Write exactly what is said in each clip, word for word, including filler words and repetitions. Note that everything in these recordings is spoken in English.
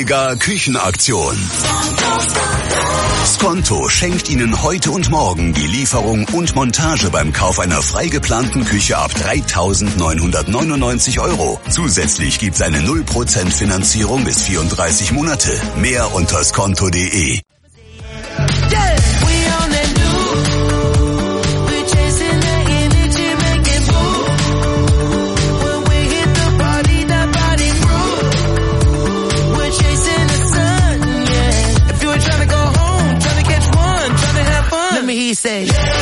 Mega-Küchenaktion. Skonto schenkt Ihnen heute und morgen die Lieferung und Montage beim Kauf einer frei geplanten Küche ab dreitausendneunhundertneunundneunzig Euro. Zusätzlich gibt's eine null Prozent Finanzierung bis vierunddreißig Monate. Mehr unter skonto punkt de. He say, yeah, yeah, yeah,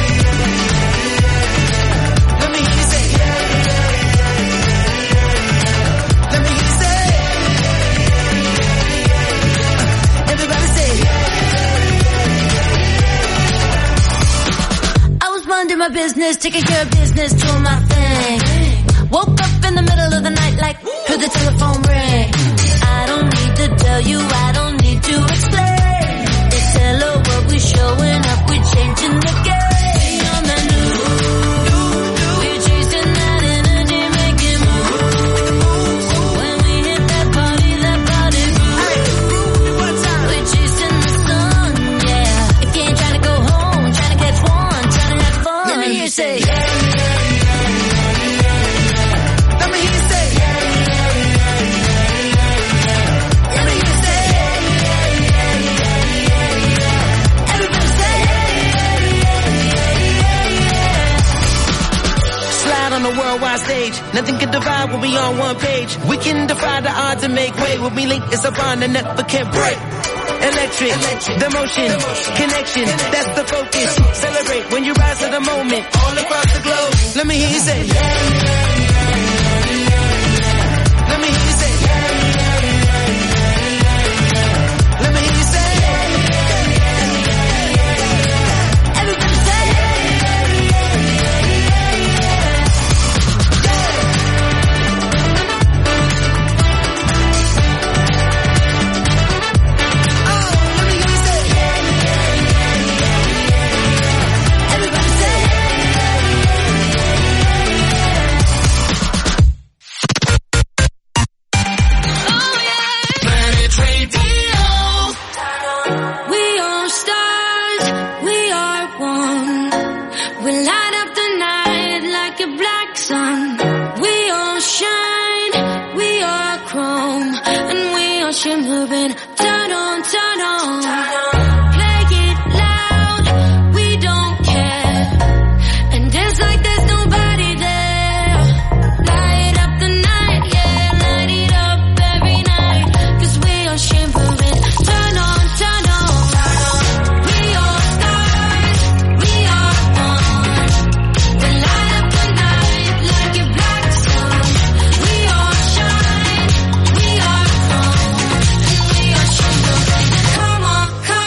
yeah. Let me hear you say, yeah, yeah, yeah, yeah. Let me hear you say, yeah, yeah, yeah. Everybody say, yeah, yeah, yeah. I was minding my business, taking care of business, doing my thing. Woke up in the middle of the night, like heard the telephone ring. I don't need to tell you, I don't need to explain. They tell her what we showing up. Changing the game on the new. We're chasing that energy, making moves. When we hit that party, that body moves. We're chasing the sun, yeah. If you ain't trying to go home, trying to catch one, trying to have fun. Let me hear you say, yeah, yeah, yeah, yeah, yeah. Let me hear you say, yeah, yeah, yeah, yeah, yeah. Let me hear you say, yeah, yeah, yeah, yeah, yeah. Everybody say, on the worldwide stage, nothing can divide when we on one page. We can defy the odds and make way. When we link, it's a bond that never can break. Electric, Electric. The motion, the motion. Connection, Connection, that's the focus. Celebrate when you rise to the moment, all across the globe. Let me hear you say, yeah, yeah, yeah, yeah, yeah. Let me hear you say, yeah, yeah, yeah, yeah, yeah. Let me hear you say, yeah, yeah, yeah, yeah, yeah. Everybody say, yeah, yeah, yeah, yeah, yeah. Moving, turn on, turn on. Play it loud, we don't care. And dance like there's nobody there. Light up the night, yeah, light it up every night. Cause we are shivering, turn on, turn on. We are stars, we are one. We light up the night like a black sun. We all shine, we are calm. Come on, come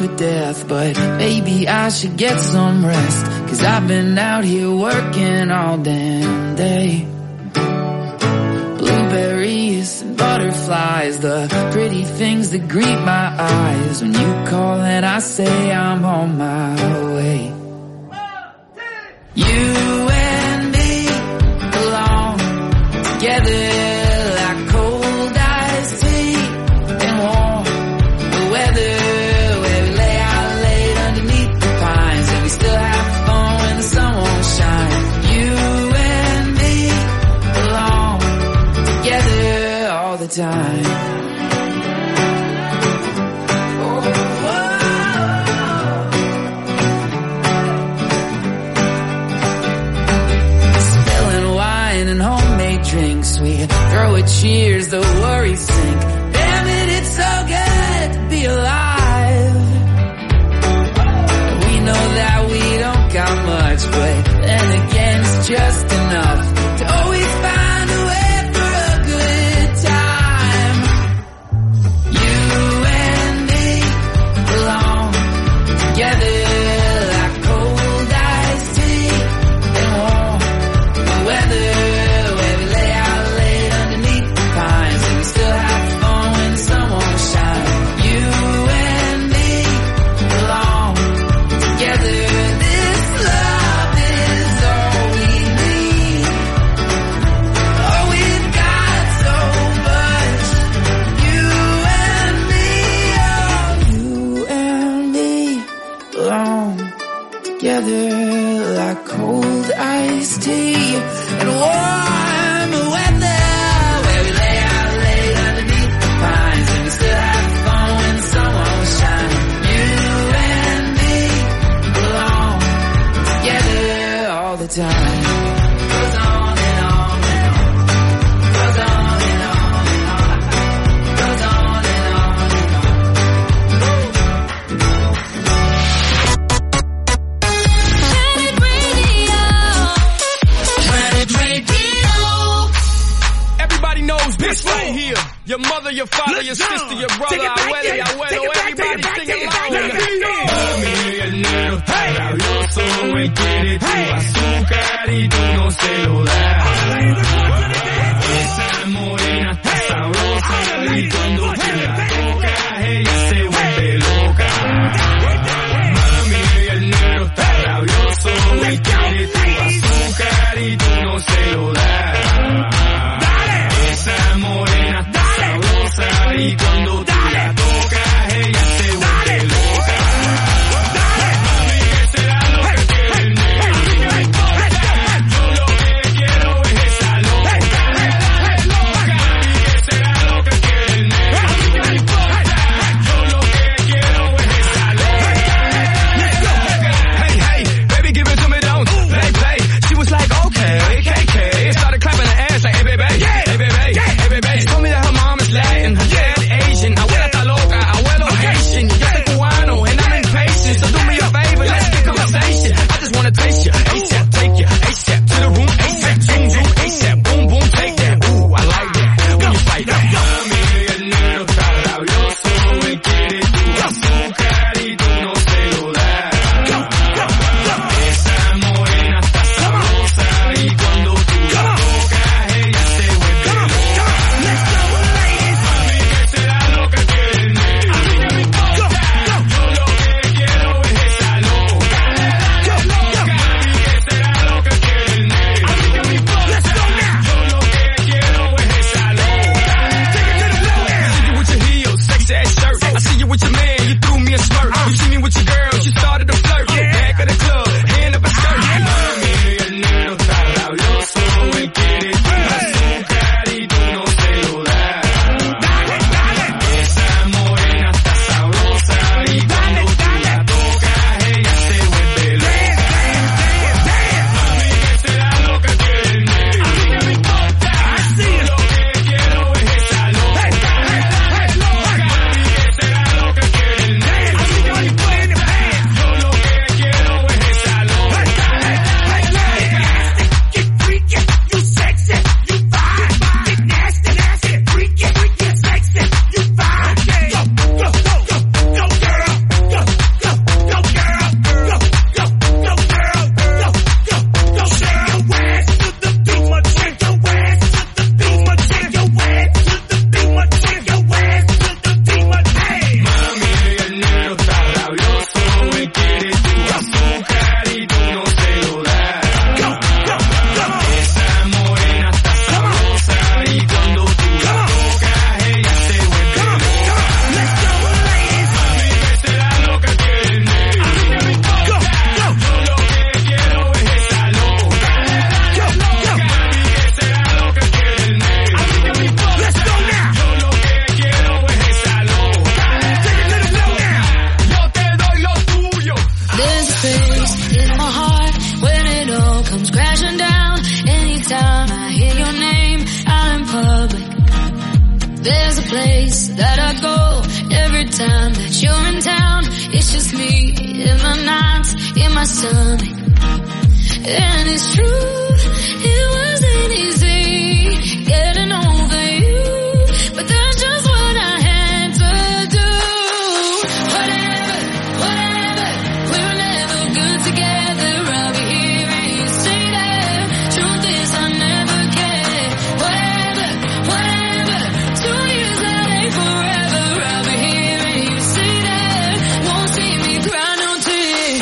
with death, but maybe I should get some rest, 'cause I've been out here working all damn day. Blueberries and butterflies, the pretty things that greet my eyes when you call and I say I'm on my way. You and me belong together like cold iced tea and warm the weather, where we lay out late underneath the pines and we still have fun when the sun won't shine. You and me belong together all the time. Drinks, we throw a cheers, the worries sink. Damn it, it's so good to be alive. We know that we don't got much, but then again it's just enough to always find a way for a good time. You and me belong together like cold iced tea and warm the weather. Together like cold iced tea and warm weather, where we lay out late underneath the pines and we still have fun when the sun won't shine. You and me belong together all the time. Goes on and on and on. Goes on and on and on. Goes on and on and on. This right here, your mother, your father, Let's your go. sister, your brother, abuela, your abuelo, everybody sing along. Mami, el negro está rabioso, él quiere tu azúcar y tú no se lo das. Esa morena está sabrosa y cuando tú la tocas ella se vuelve loca. Mami, el negro está rabioso, él quiere tu azúcar y tú no se lo das. Esa morena está sabrosa y cuando tú la tocas ella se vuelve loca. Mami, ¿qué será lo que quiere el negro? Yo lo que quiero es esa loca. Mami, ¿qué será lo que quiere el negro? Yo lo que quiero es esa loca. Hey, hey, baby, give it to me, don't play, play. She was like, okay, K K. crashing down anytime I hear your name out in public. There's a place that I go every time that you're in town. It's just me in my nights, in my stomach. And it's true, it wasn't easy getting over you, but that's just what I had to do. Whatever, whatever, we were never good together. I'll be here and you say that. Truth is I never cared. Whatever, whatever, two years that ain't forever. I'll be here and you say that. Won't see me cry no tears.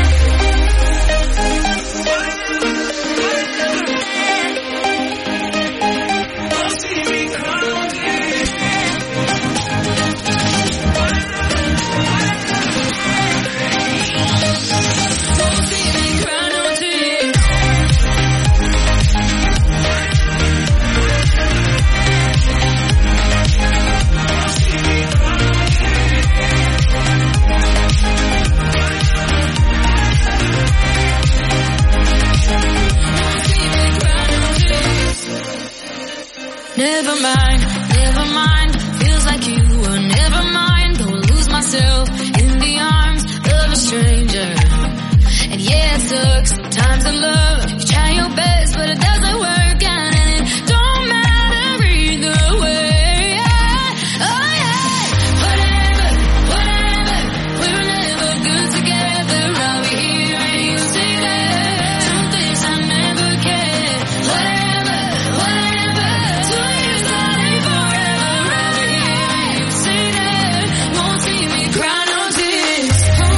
Never mind, never mind, feels like you were never mind. Gonna lose myself in the arms of a stranger. And yeah, it sucks sometimes in love. You try your best, but it doesn't work out, and it don't matter either way. Yeah. Oh yeah, whatever, whatever, we were never good together. I'll be here and you say that. Truth is I never cared. Whatever, whatever, two years that ain't forever. I'll be here and you say that. Won't see me cry no tears.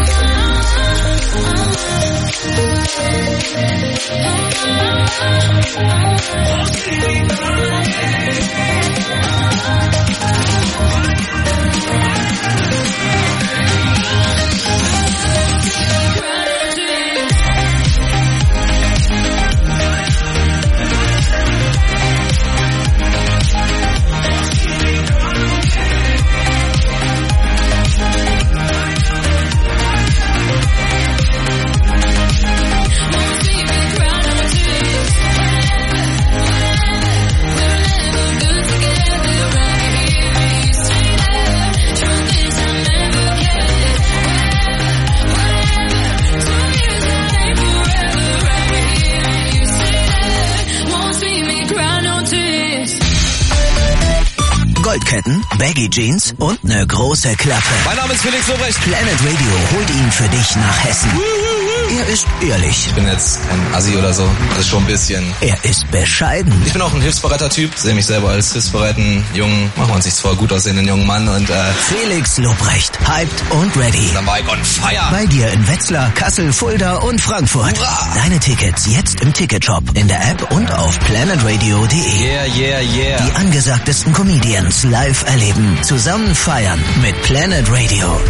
Goldketten, Baggy Jeans und ne große Klappe. Mein Name ist Felix Lobrecht. Planet Radio holt ihn für dich nach Hessen. Er ist ehrlich. Ich bin jetzt kein Assi oder so, das ist schon ein bisschen. Er ist bescheiden. Ich bin auch ein hilfsbereiter Typ, sehe mich selber als hilfsbereiten jungen, machen wir uns nichts vor, gut aussehenden jungen Mann und äh... Felix Lobrecht, hyped und ready. Dann war ich on fire. Bei dir in Wetzlar, Kassel, Fulda und Frankfurt. Hurra! Deine Tickets jetzt im Ticketshop, in der App und auf planetradio punkt de. Yeah, yeah, yeah. Die angesagtesten Comedians live erleben, zusammen feiern mit Planet Radio.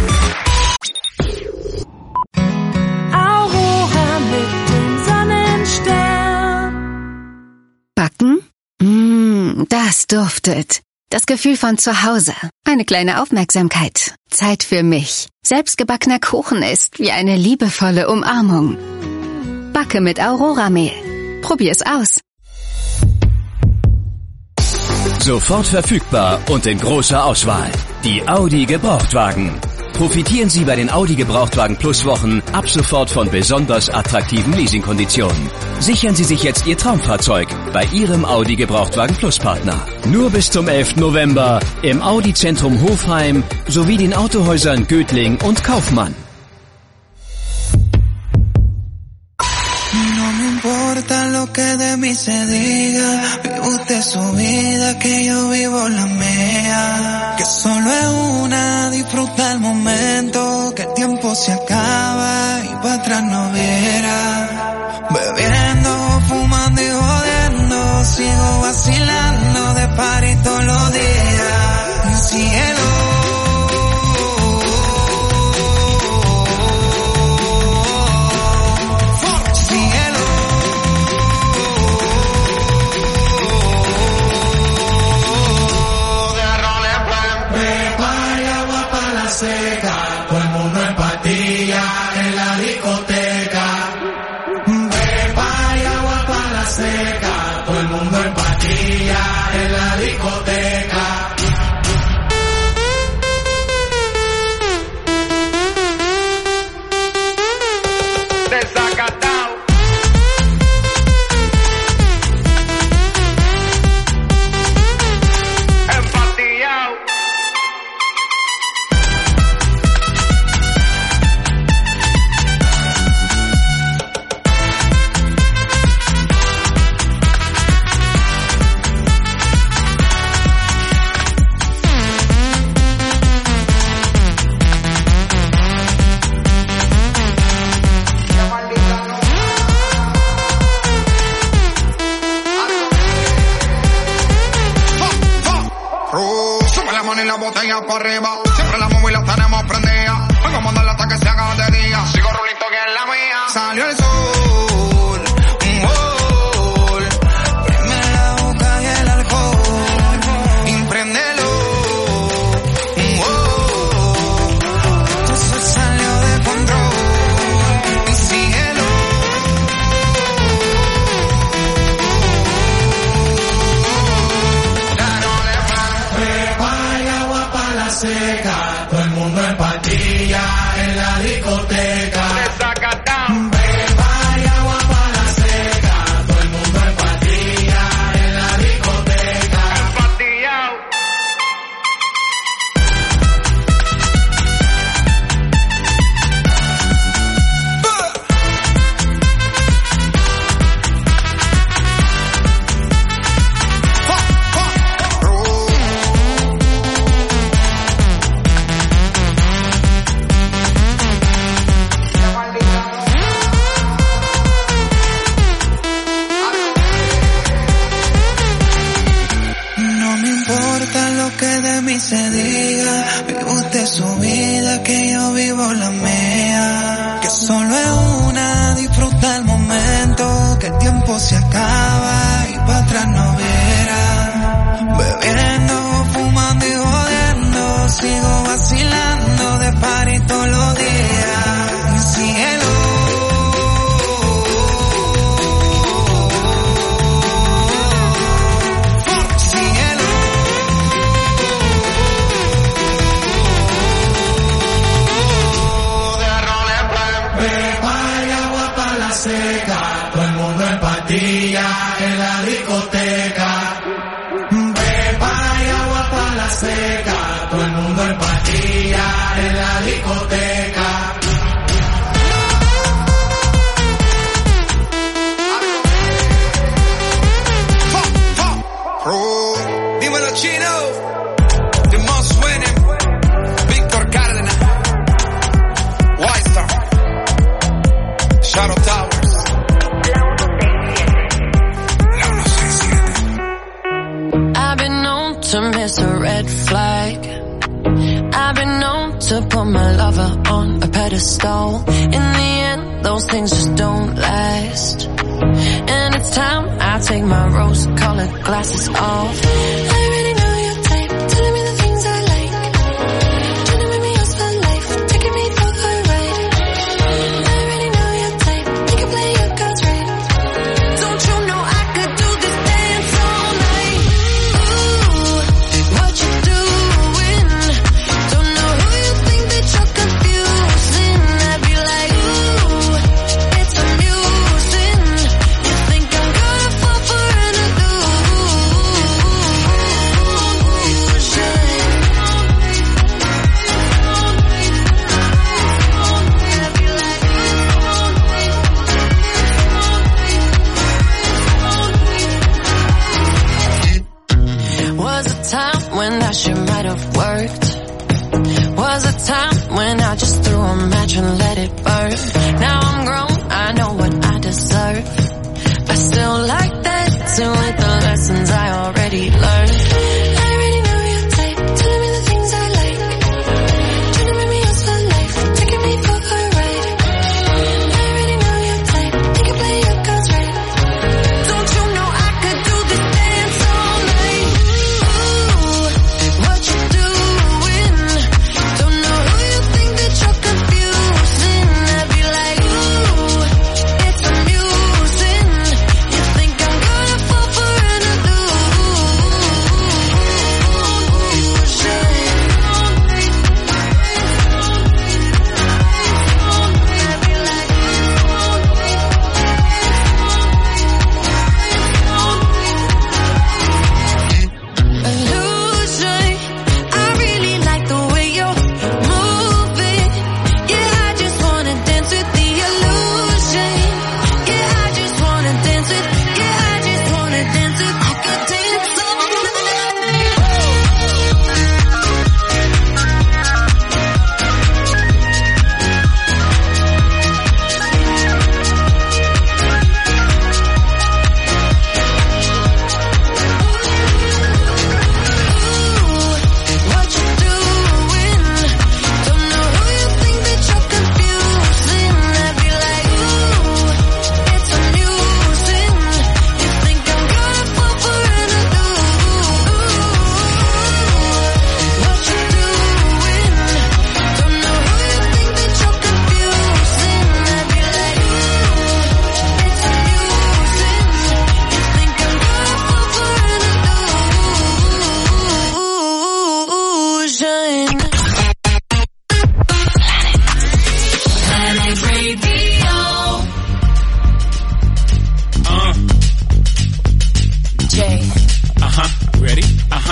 Backen? Mmh, das duftet. Das Gefühl von zu Hause. Eine kleine Aufmerksamkeit. Zeit für mich. Selbstgebackener Kuchen ist wie eine liebevolle Umarmung. Backe mit Aurora-Mehl. Probier's aus. Sofort verfügbar und in großer Auswahl. Die Audi Gebrauchtwagen. Profitieren Sie bei den Audi Gebrauchtwagen Plus Wochen ab sofort von besonders attraktiven Leasingkonditionen. Sichern Sie sich jetzt Ihr Traumfahrzeug bei Ihrem Audi Gebrauchtwagen Plus Partner. Nur bis zum elften November im Audi Zentrum Hofheim sowie den Autohäusern Götling und Kaufmann. No me importa lo que de mí se diga, vive usted su vida, que yo vivo la mía. Que solo es una, disfruta el momento, que el tiempo se acaba y para atrás no viera. Bebiendo, fumando y jodiendo, sigo vacilando de party todos los días. Cielo. Todo el mundo en patilla en la discoteca. Beba todo el mundo en pastilla en la discoteca. Para arriba, siempre la móvil la tenemos prendida. Vengo a mandarla hasta que se haga de día. Sigo rulito que es la mía. Salió el sol, un gol. Prende la boca y el alcohol. Y préndelo, un gol. Todo se salió de control. Y síguelo. Seca, todo el mundo en pastilla en la discoteca. Beba y agua pa' la seca, todo el mundo en pastilla en la discoteca. Empastillao. Se diga, vive usted su vida, que yo vivo la mía. Que solo es una, disfruta el momento, que el tiempo se acaba y para atrás no verá. Bebiendo, fumando y jodiendo, sigo vacilando de party todos los días. Y síguelo. Seca, todo el mundo en pastilla en la discoteca. Beba y agua pa' la seca, todo el mundo en pastilla en la discoteca. Dímelo Chino, the most winning, Víctor Cárdenas, White Star, Shadow Towers. I've been known to miss a red flag. I've been known to put my lover on a pedestal. In the end, those things just don't last. And it's time I take my rose-colored glasses off. I already know your type, telling me the things I like. Trying to make me yours for life, taking me for a ride. I already know your type, you can play your cards right. Don't you know I could do this dance all night? Ooh, what you doing? Don't know who you think that you're confusing. I'd be like, ooh, it's amusing. You think I'm gonna fall for an Was a time when that shit might have worked. Was a time when I just threw a match and let it burn. Now I'm grown, I know what I deserve. I still like that too, with the lessons I already learned. I already know your type, telling me the things I like. Trying to make me yours for life, taking me for a ride. I already know your type, you can play your cards right. Don't you know I could do this dance all night? Ooh, what you doing? Don't know who you think that you're confusing. I'd be like, ooh, it's amusing. You think I'm gonna fall for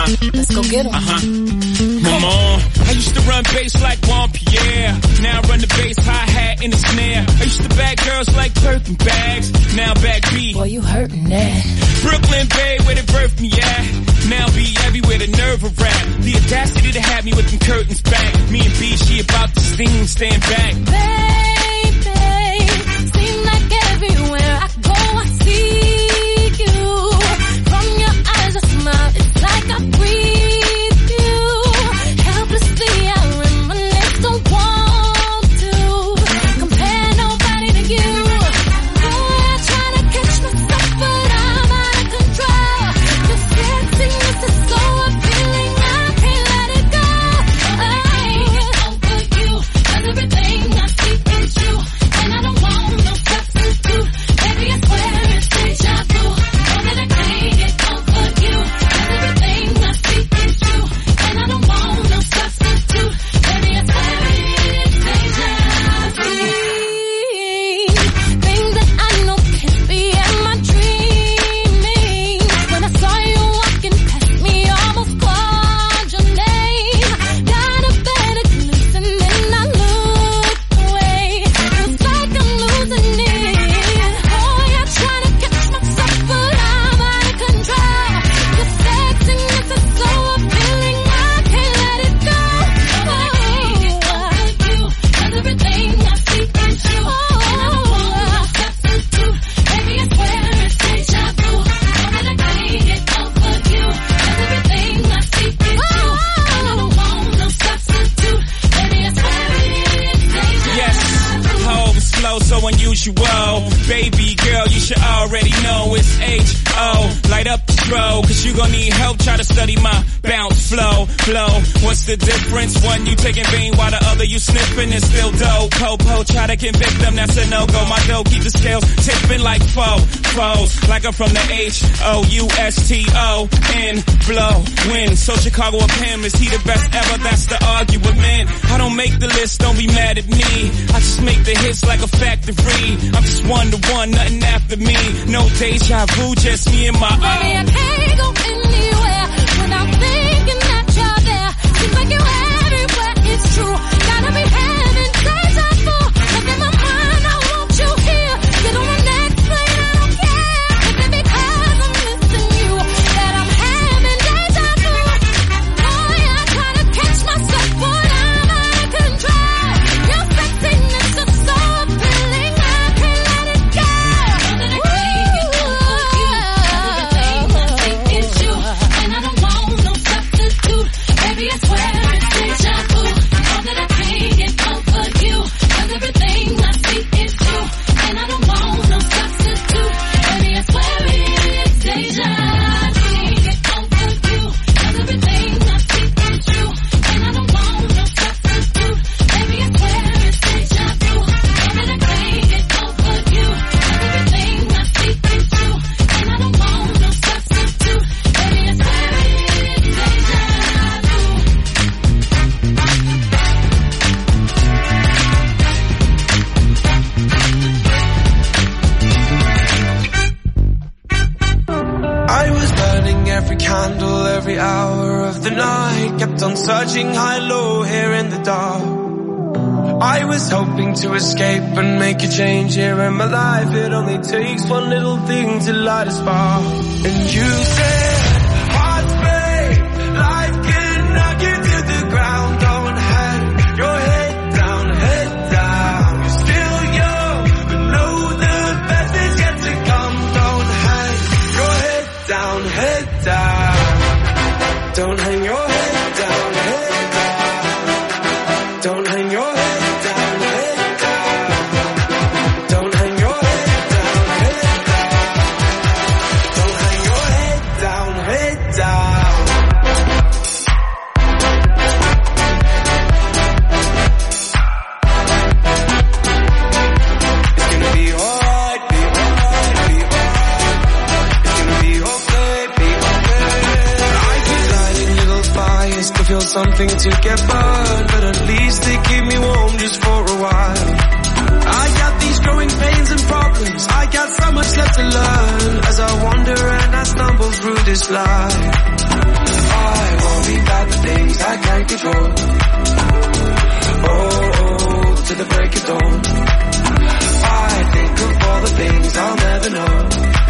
Let's go get 'em. Uh-huh. Mama, I used to run bass like Juan Pierre. Now I run the bass, hi-hat, and the snare. I used to bag girls like Birkin bags. Now back B. Boy, you hurtin' that. Brooklyn Bay, where they birthed me at. Now be everywhere, the nerve of rap. The audacity to have me with them curtains back. Me and B, she about to sting, stand back. Baby, seem like everywhere I go, I see you. From your eyes, I smile, it's like I breathe you. Helplessly, I reminisce, don't want to compare nobody to you. Boy, I try to catch myself, but I'm out of control. Your sexiness is so appealing, I can't let it go. I can't over you, 'cause everything I see is you, and I don't want no substitute. Baby, I swear it's deja vu. Know that I can't get over you, 'cause everything I see is you, and I don't want no substitute. Baby, I swear it's deja vu. Things that I know can't be in my dreaming. When I saw you walking past me, almost called your name. Got a better glimpse and then I looked away. Feels like I'm losing it. Boy, I try to catch myself, but I'm out of control. Your sexiness is so appealing, I can't let it go. Oh, I can't get over you, 'cause everything I see is you, and I don't want no substitute. Baby, I swear it's deja vu. Know that I can't get over you, 'cause everything I see is you, and I don't want no substitute. Baby, I swear it's deja Yes, vu. I always flow so unusual. Baby girl, you should already know it's H O. Light up the strobe, 'cause you gon' need help. Try to study my bounce, flow, flow. What's the difference? One you taking vein while the other you sniffing and still dope. Po-po, try to convict them, that's a no-go. My dough keep the scales tipping like foe, foes. Like I'm from the H O U S T O N, blow, win. So Chicago of him, is he the best ever? That's the argument. I don't make the list, don't be mad at me. I just make the hits like a factory. I'm just one to one, nothing after me. No deja vu, just me and my Baby, I own. can't go anywhere without thinking that you're there. Seems like you're everywhere, it's true. Gotta be having deja vu. Look in my mind, I want you here. Get on the next plane, I don't care. If it because I'm missing you, that I'm having deja vu. Boy, I try to catch myself, but I'm out of control. Your sexiness is so appealing, I can't let it go. Know that I can't get over you, 'cause everything I see is you, and I don't want no substitute. Baby, I swear it's deja vu. Know that I can't get over you, 'cause everything I see is you, and I don't want no substitute. Baby, I swear it's deja vu. Can't get over you, 'cause everything I see is you, and I don't want no substitute. Baby, I swear it's deja vu. Know that I can't get over you, 'cause everything I see is you, and I don't want no substitute. Baby, I swear it's deja vu. I was burning every candle, every hour of the night. Kept on searching high, low, here in the dark. I was hoping to escape and make a change here in my life. It only takes one little thing to light a spark. And you said, hearts break, life can knock you to the ground. Don't hang your head down, head down. You're still young, but know the best is yet to come. Don't hang your head down, head down. Don't hang your head down, head down. Don't hang your head down, head down. Don't hang your head down, head down. Don't hang your head down, head down. It's gonna be alright, be alright, be alright. It's gonna be okay, be okay. I keep lighting little fires to feel something to get burned, but at least they keep me warm just for a while. I got these growing pains and problems, I got so much left to learn as I wander and I stumble through this life. I things I can't control. Oh, to the break of dawn. I think of all the things I'll never know.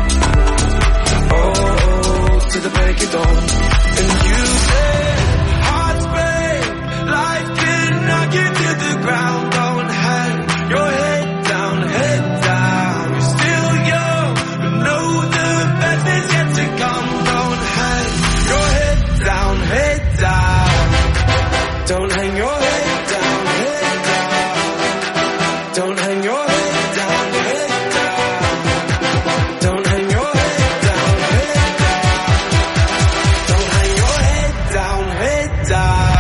Oh, to the break of dawn. And you say, hearts break, life can knock you to the ground. Don't hang your head down, head down. You're still young, but know the best is yet to come. Don't hang your head down, head down. Don't hang your head down, head down. Don't hang your head down, head down. Don't hang your head down, head down. Don't hang your head down, head down.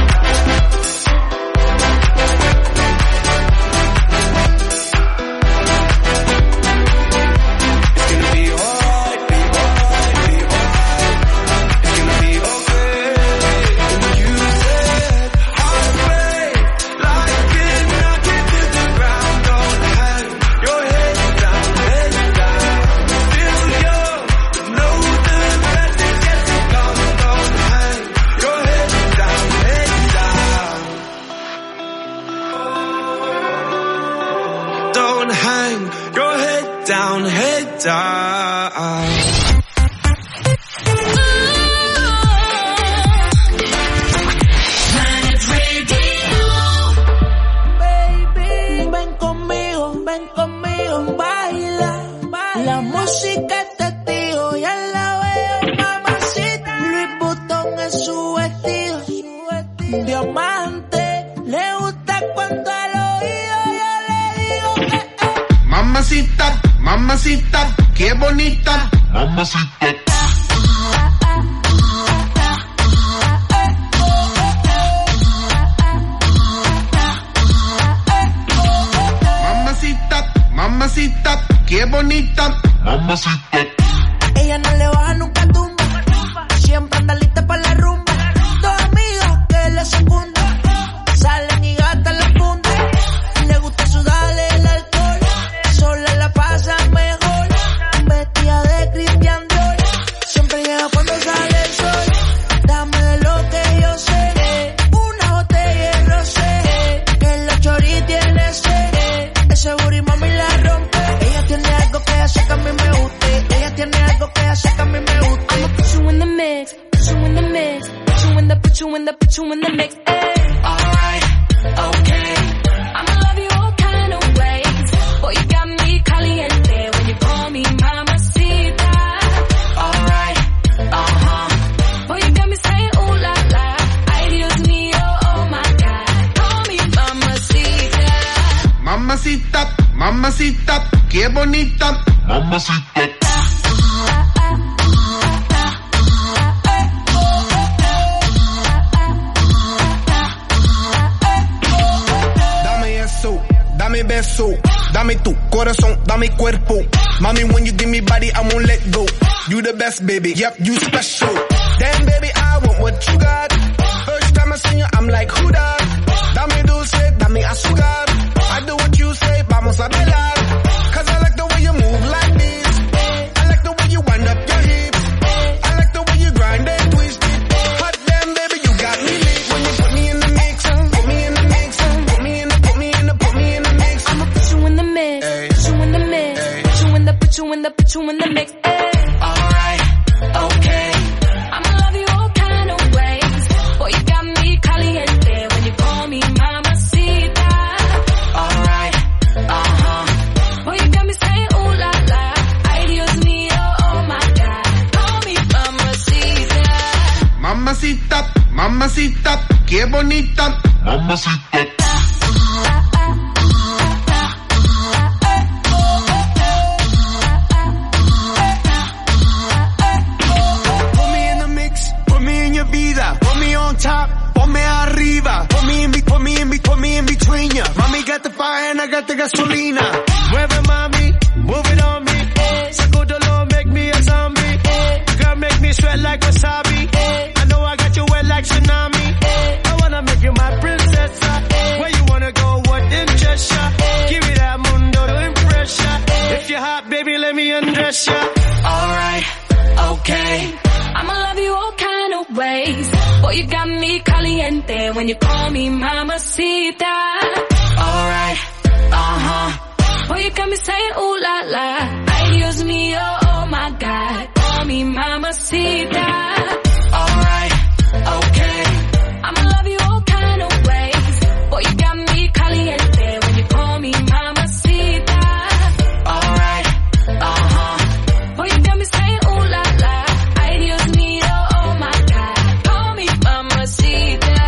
It's gonna be alright, be alright, be alright. It's gonna be okay. And you said, heart break, life can knock you to the ground. Don't hang your head down, head down. Still young, but know the best is yet to come. Don't hang your head down, head down. Don't hang your head down, head down. Baby, ven conmigo, ven conmigo, baila, baila. La música es testigo, ya la veo, mamacita. Louis Vuitton es su vestido, diamante. Le gusta cuando al oído yo le digo, eh, eh. Mamacita, mamacita, qué bonita. Mamacita. Mamacita, mamacita, qué bonita. Mamacita. Ella no le baja nunca tumba, siempre anda lista para la rumba. Dos amigas que le secundan, salen y gastan la funda. Le gusta sudarle el alcohol, sola la pasa mejor. Vestida de Christian Dior, siempre llega cuando sale el sol. Dame de lo que yo sé, una botella de rosé, que la chori tiene sed. Ese booty mami la rompe. Ella tiene algo que hace que a mí me guste. Ella tiene algo que hace que a mí me guste. I'ma put you in the mix, put you in the mix, put you in the, put you in the, put you in the mix. Ay. Alright, okay. I'ma love you all kind of ways. Boy, you got me caliente when you call me mamacita. Alright, uh-huh. Boy, you got me saying ooh la la. Ay, Dios mío, oh my God. Call me mamacita. Mamacita, mamacita, qué bonita. Mamacita. Dame eso, dame beso, dame tu corazón, dame cuerpo. Mommy, when you give me body, I won't let go. You the best, baby, yep, you special. Damn, baby, I want what you got. First time I seen you, I'm like, who that? Dame dulce, dame azúcar. I do what you say, vamos a bailar. Cause I like the way you move like this. I like the way you wind up your hips. I like the way you grind and twist it. Hot damn, baby, you got me lit. When you put me in the mix, put me in the mix, put me in the, put me in the, put me in the mix. I'ma put you in the mix, Ay. put you in the mix, Ay. put you in the, put you in the, put you in the mix. Ay. Alright, okay. I'ma love you all kind of ways. Boy, you got me caliente when you call me mamacita. Alright, uh-huh. Boy, you got me saying ooh la la. Ay, Dios mío, oh my God. Call me mamacita. Mamacita, mamacita, qué bonita. Mamacita. Put me in the mix, put me in your vida. Put me on top, ponme arriba. Put me in, be- put me in, be- put me in between ya. Mommy got the fire and I got the gasolina. Mueve mami, move it on me. Sacudolo, make me a zombie. Girl, make me sweat like wasabi. I know I got you wet like tsunami. I wanna make you my princess. Where you wanna go, what interest ya? Give me that mundo to impress ya. If you're hot, baby, let me undress ya. Alright, okay. I'ma love you all kind of ways. Boy, you got me caliente when you call me mamacita. Alright, uh-huh. Boy, you got me saying ooh la la. Ay, Dios mío, oh my God. Call me mamacita. Alright, okay. I'ma love you all kind of ways. Boy, you got me caliente when you call me mamacita. Alright, uh-huh. Boy, you got me saying ooh la la. Ay, Dios mío, oh my God. Call me mamacita.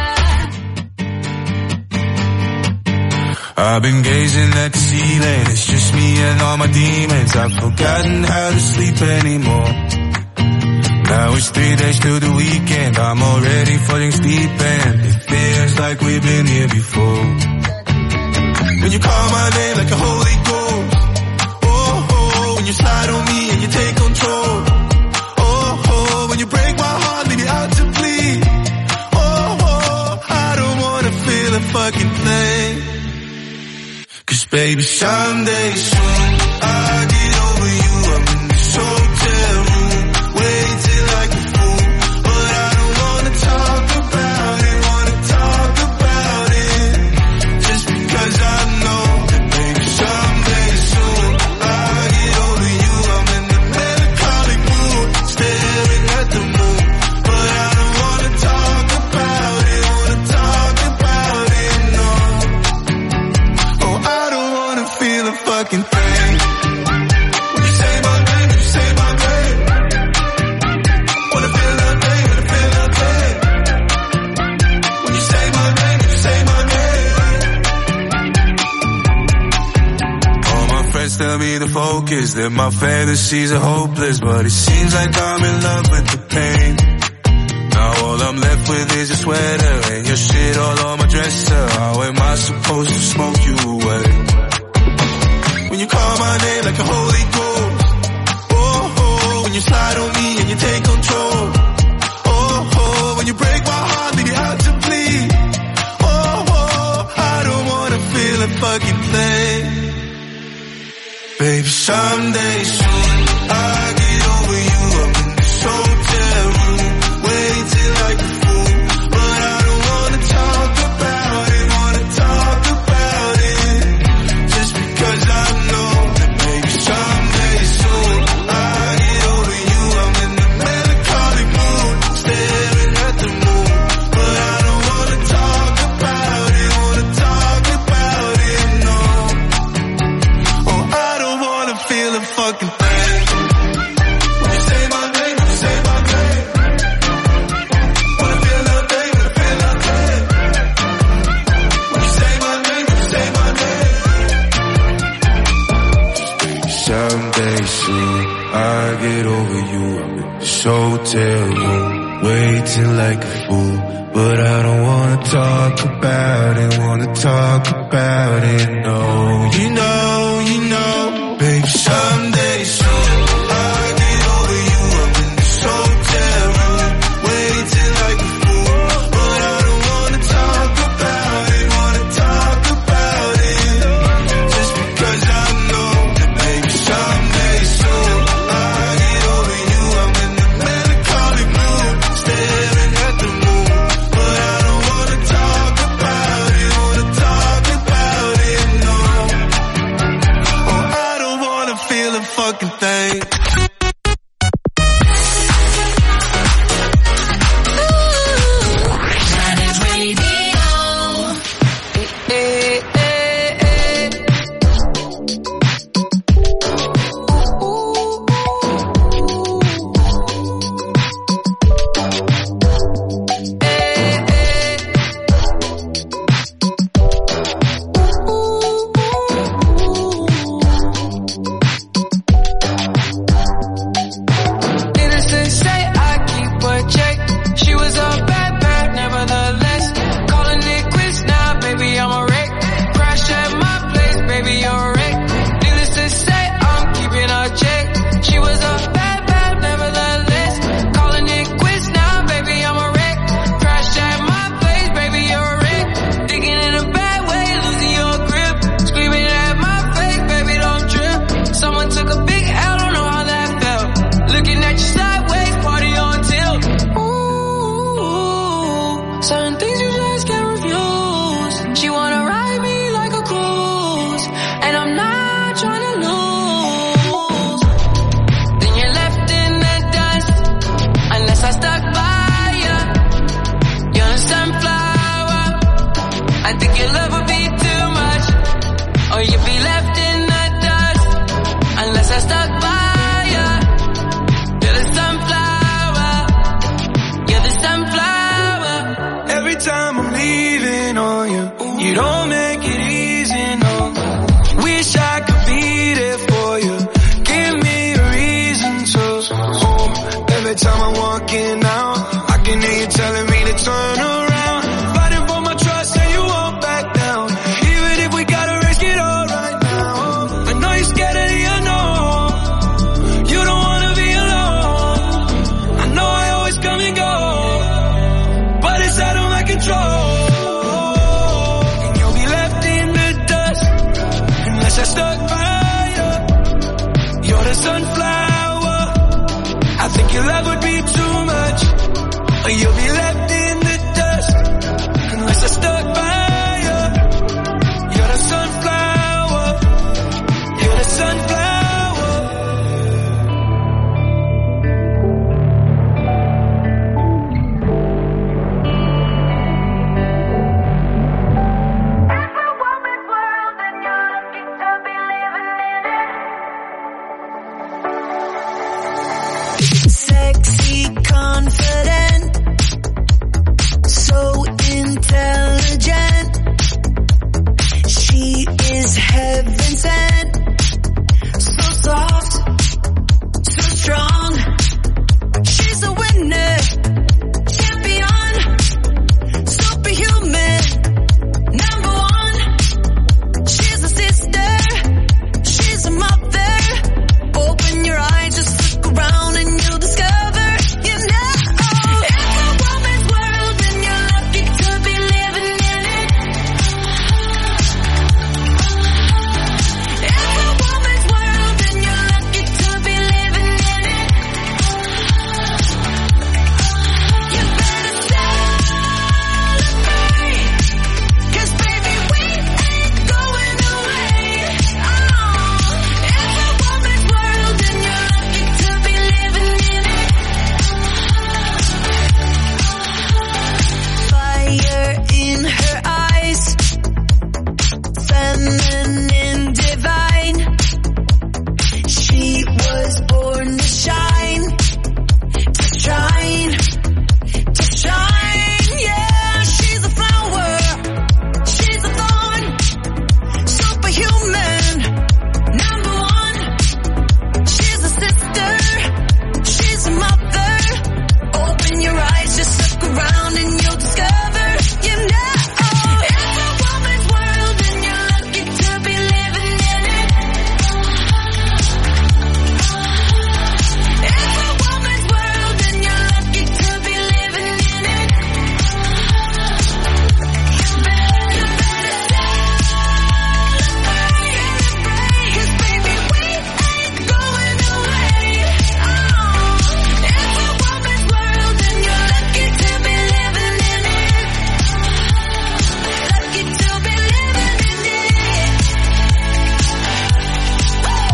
I've been gazing at the ceiling, it's just me and all my demons. I've forgotten how to sleep anymore. Now it's three days to the weekend, I'm already falling deep and it feels like we've been here before. When you call my name like a holy ghost, oh, oh, when you slide on me and you take control, oh, oh, when you break my heart, leave me out to bleed, oh, oh, I don't wanna feel a fucking thing. Cause baby, someday soon, I'll get over you, I'm in this hotel room, waiting like a fool, but I don't wanna talk about it, wanna talk about it, just because I know that baby, someday soon, I'll get over you, I'm in the melancholic mood, staring at the moon, but I don't wanna talk about it, wanna talk about it, no. Oh, I don't wanna feel a fucking thing. When you say my name, when you say my name, wanna feel nothing, wanna feel nothing. When you say my name, when you say my name. All my friends tell me to focus, that my fantasies are hopeless, but it seems like I'm in love with the pain. Now all I'm left with is a sweater and your shit all on my dresser. How am I supposed to smoke you away? When you call my name like a holy ghost, oh, oh, when you slide on me and you take control, oh, oh, when you break my heart, leave me out to bleed, oh, oh, I don't wanna feel a fucking thing. Baby, someday soon, I'll get over you, I'm in this hotel room, waiting like a fool, but I don't wanna talk about it, wanna talk about it, just because I know that maybe someday soon, I'll get over you, I'm in the melancholic mood, staring at the moon, but I don't wanna talk about it, wanna talk about it, no. Oh, I don't wanna feel a fucking thing. When you say my name, when you say my name, wanna feel nothing, wanna feel nothing. When you say my name, when you say my name. Someday soon, I'll get over you, I'm in this hotel room, waiting like a fool, but I don't wanna talk about it, wanna talk about it, no. You know, you know, baby, someday soon, I'll get over you, I'm in this hotel room, waiting like a fool, but I don't wanna talk about it, wanna talk about it, just because I know that baby, someday soon, I'll get over you, I'm in the melancholic mood, staring at the moon, but I don't wanna talk about it, wanna talk about it, no. every time I'm walking out. I can hear you telling me to turn around. Fighting for my trust and you won't back down. Even if we gotta risk it all right now. I know you're scared of the unknown. You don't wanna be alone. I know I always come and go, but it's out of my control. And you'll be left in the dust unless I stuck by you. You're the sunflower. I think your love would be too much, or you'll be left in the dust unless I stuck by you. You're the sunflower. You're the sunflower. Sexy, confident, so intelligent. She is heaven sent, so soft, so strong. She's a winner, champion, superhuman, number one. She's a sister, she's a mother. Open your eyes, just look around and you'll discover, you know, it's a woman's world and you're lucky to be living in it. It's a woman's world and you're lucky to be living in it. You better celebrate, 'cause baby we ain't going away. Oh, it's a woman's world and you're lucky to be living in it. Fire in her eyes, feminine, divine. She was born to shine, to shine, to shine. Yeah, she's a flower, she's a thorn, superhuman, number one. She's a sister, she's a mother. Open your eyes, just look around and you'll discover, you know, it's a woman's world and you're lucky to be living in it. It's a woman's world and you're lucky to be living in it. You better, you better celebrate, 'cause baby we ain't going away. Oh, it's a woman's world and you're lucky to be living in it. Lucky to be living in it. Woo!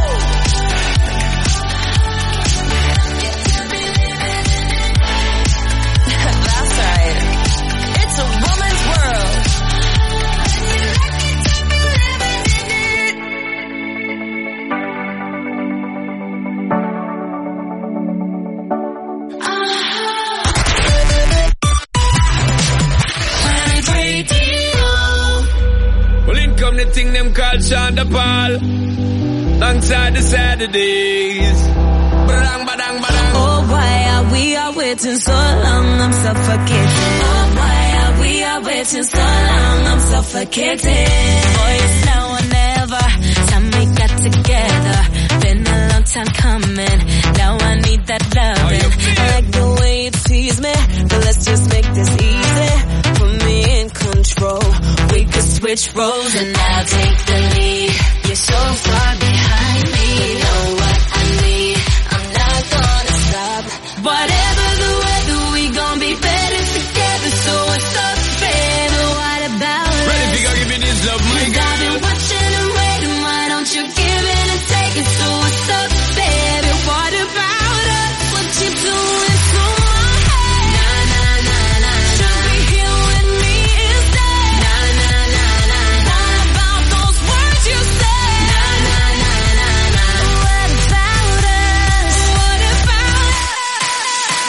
Lucky to be living in it. That's right. It's a woman's world. You're lucky to be living in it. Well, in come the thing them called Shonda Paul, alongside the Saturdays. Badang, badang, badang. Oh, why are we are waiting so long? I'm suffocating. Oh, why are we are waiting so long? I'm suffocating. Boy, it's now or never. Time we got together. Been a long time coming. Now I need that loving. I like the way you tease me, but let's just make this easy. Put me in control. We could switch roles and I'll take the lead. You're so far behind me. You know what I need. I'm not gonna stop. Whatever the weather, we gon' be better together. So what's up, baby? What about us? Ready to go give me this love, my I've girl. been watching and waiting. Why don't you give it and take it? So what's up, baby? What about us? What you doing to my head? Nah, nah, nah, nah. Should be here with me instead. Nah, nah, nah, nah. What about those words you said? Nah, nah, nah, nah, nah. What about us? What about us?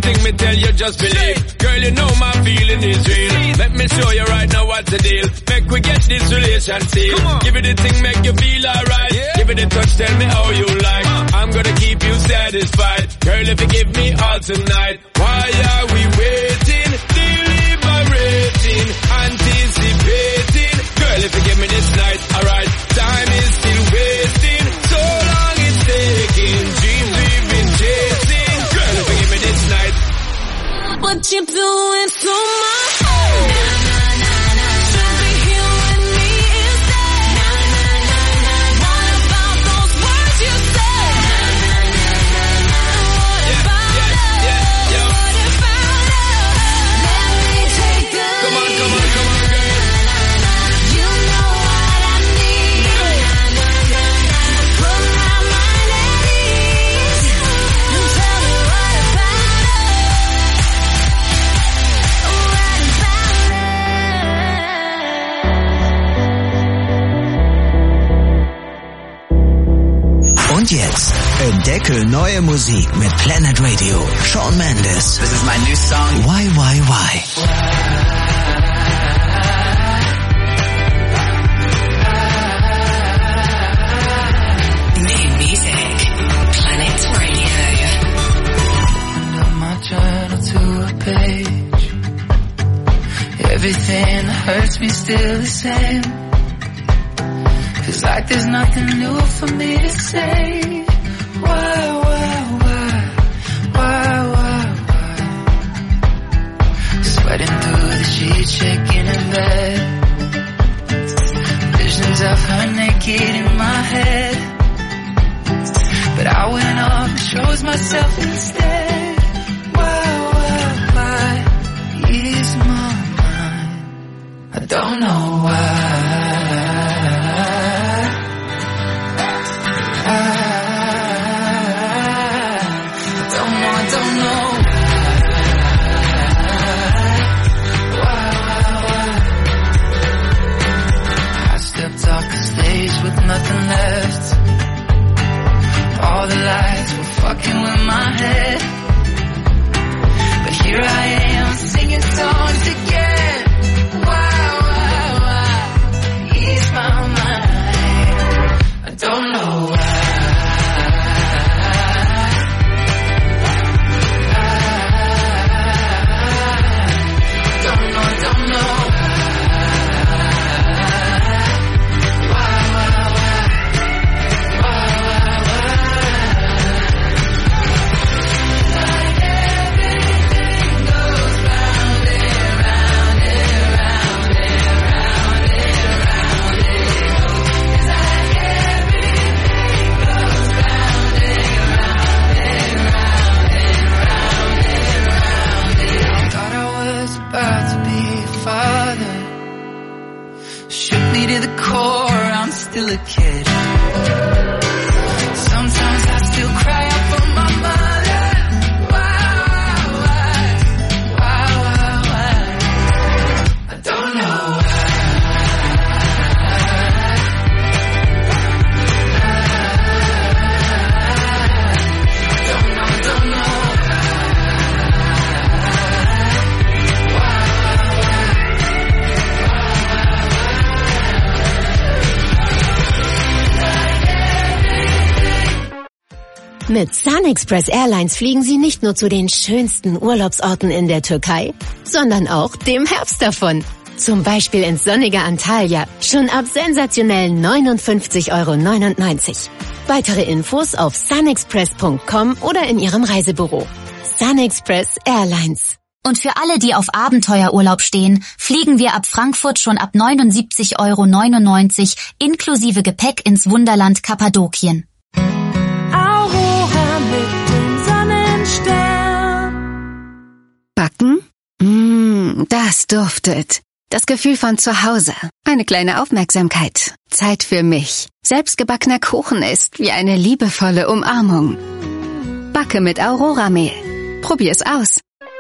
Anything me tell you, just believe. Girl, you know my feeling is real. Let me show you right now what's the deal. Make we get this relation sealed. Give it a thing, make you feel alright. Yeah. Give it a touch, tell me how you like. Uh. I'm gonna keep you satisfied. Girl, if you give me all tonight, why are we waiting? Deliberating, anticipating. Girl, if you give me this night, alright. Time is still wasting. So long it's taking. Dreams we've been chasing. Girl, if you give me this night. What you doing to my head? Should be here with me instead. What about those words you said? What about it? What about it? Let me take the lead. Come on, come on, come on, girl. You know what I need. Put my mind at ease. And tell me what about Und jetzt entdecke neue Musik mit Planet Radio. Shawn Mendes. This is my new song. Why, why, why? New music. Planet Radio. From my journal to a page. Everything that hurts me still the same. Feels like there's nothing new for me to say. Why, why, why, why, why, why? Sweating through the sheets, shaking in bed. Visions of her naked in my head. But I went off and chose myself instead. Why, why, why? Ease my mind. I don't know why. Nothing left. All the lights were fucking with my head. But here I am singing songs again. Why, why, why? Ease my mind. I don't know why. Don't know, don't know. Still a kid. Sometimes I still cry out for my mother. Why, why, why, why, why? I don't know why. Don't know, don't know. Mit SunExpress Airlines fliegen Sie nicht nur zu den schönsten Urlaubsorten in der Türkei, sondern auch dem Herbst davon. Zum Beispiel ins sonnige Antalya, schon ab sensationellen neunundfünfzig Euro neunundneunzig. Weitere Infos auf sunexpress punkt com oder in Ihrem Reisebüro. SunExpress Airlines. Und für alle, die auf Abenteuerurlaub stehen, fliegen wir ab Frankfurt schon ab neunundsiebzig Euro neunundneunzig inklusive Gepäck ins Wunderland Kappadokien. Backen? Mmh, das duftet. Das Gefühl von zu Hause. Eine kleine Aufmerksamkeit. Zeit für mich. Selbstgebackener Kuchen ist wie eine liebevolle Umarmung. Backe mit Aurora-Mehl. Probier's aus.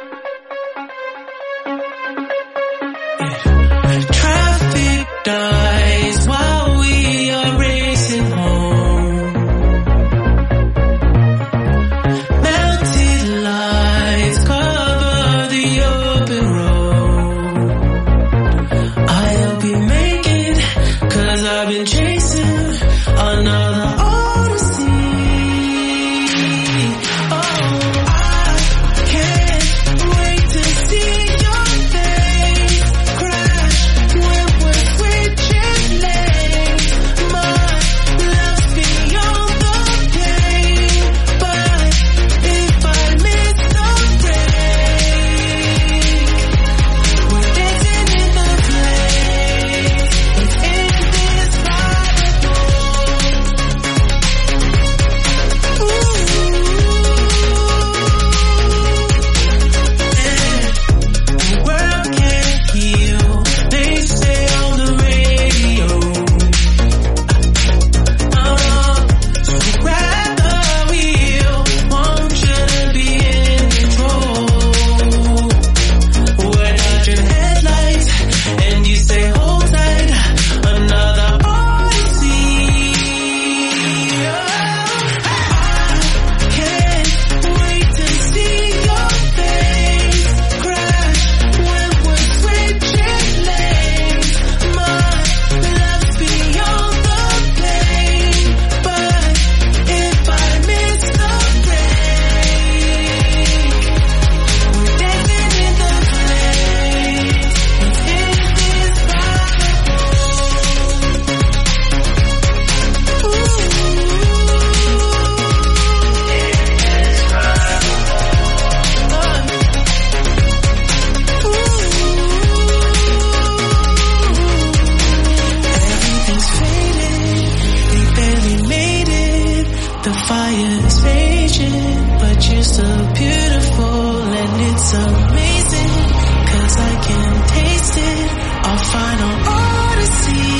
Traffic dies while we are racing home. Melted lies. The fire's raging, but you're so beautiful and it's amazing, 'cause I can taste it, our final odyssey.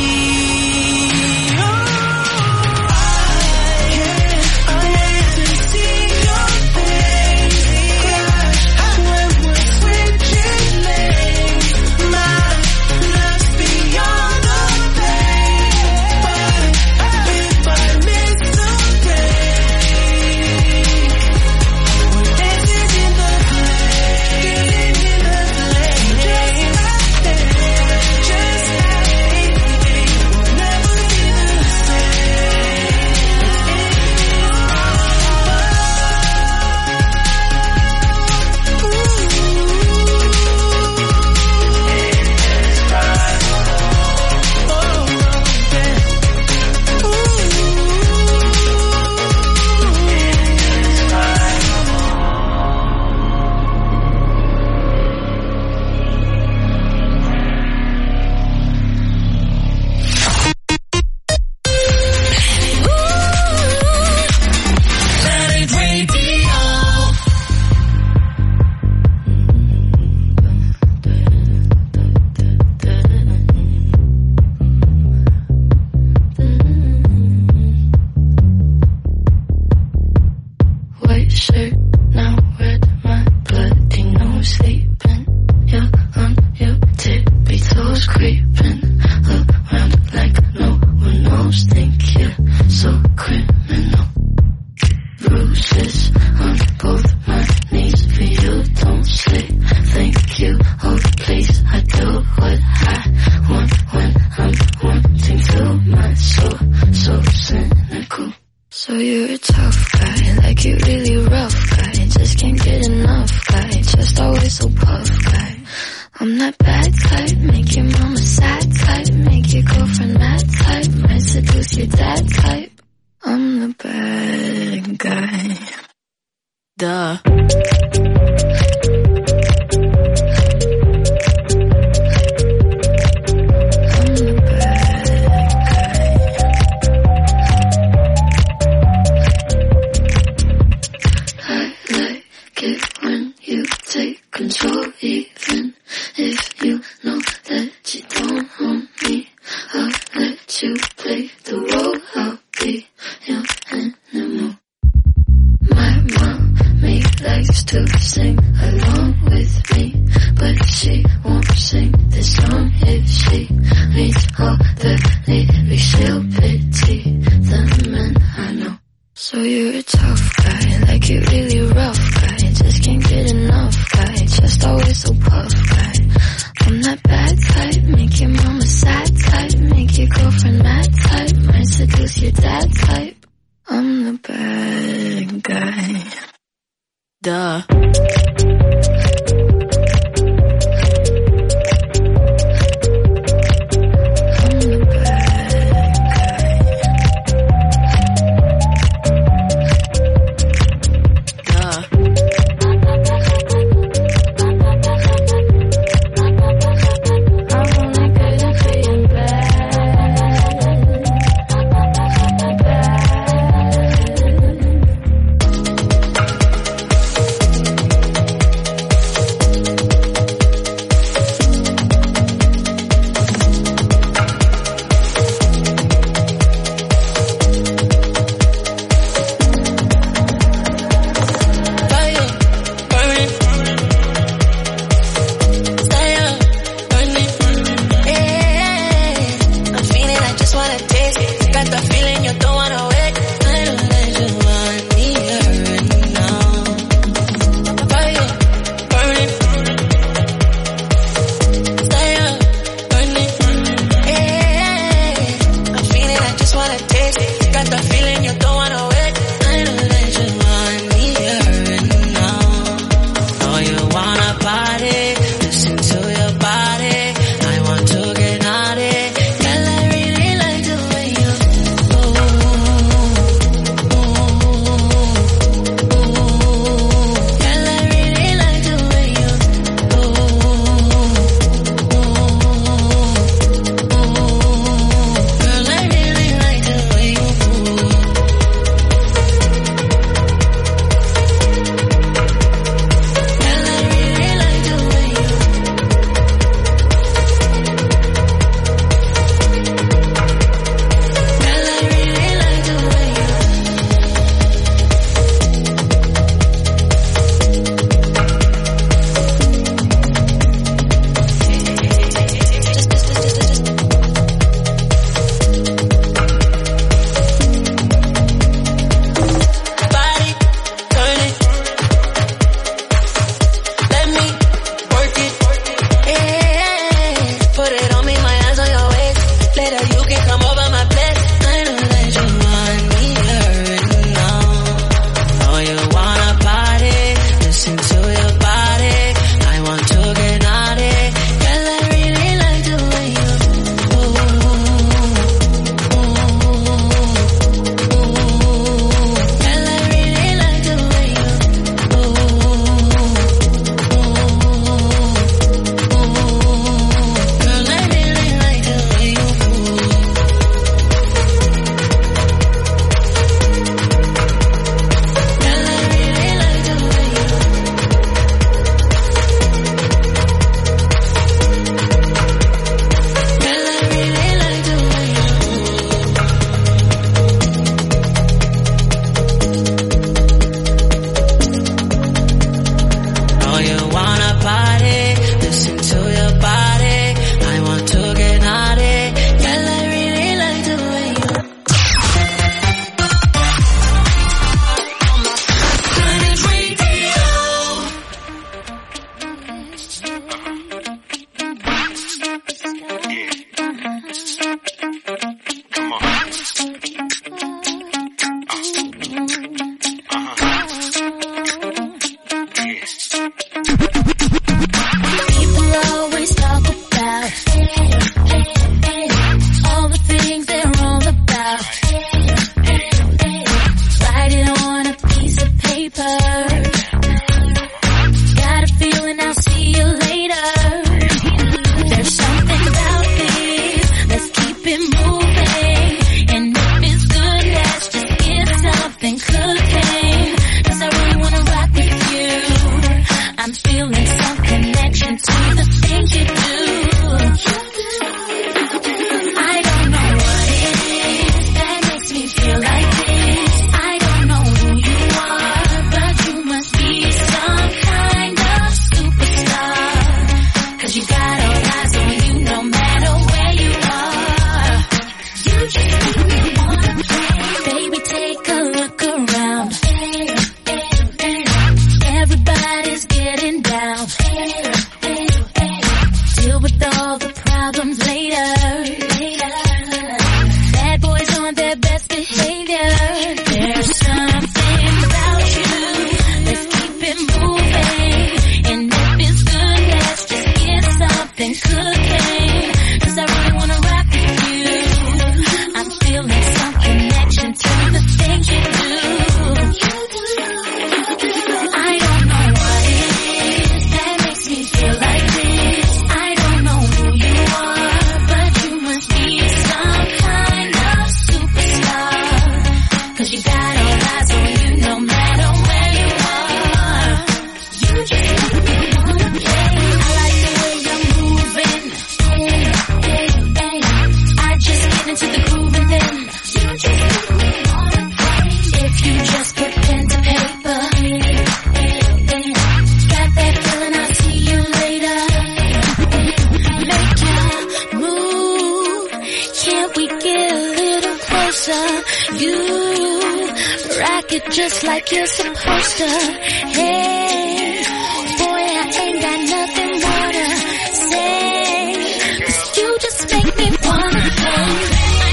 work it just like you're supposed to. Hey, boy, I ain't got nothing more to say, 'cause you just make me wanna play.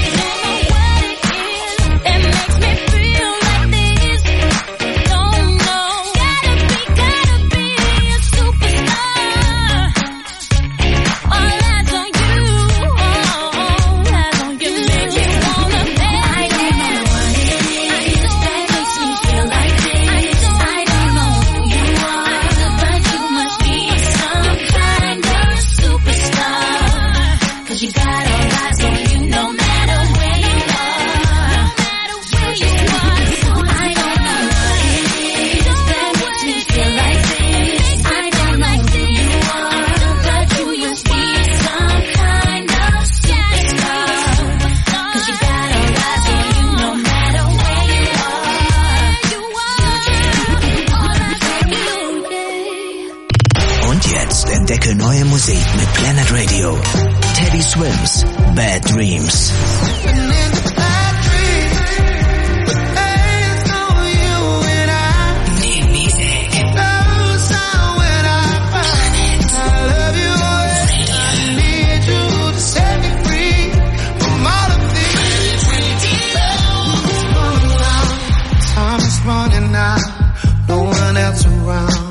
Entdecke neue Musik mit Planet Radio. Teddy Swims, Bad Dreams. Running out, no one else around.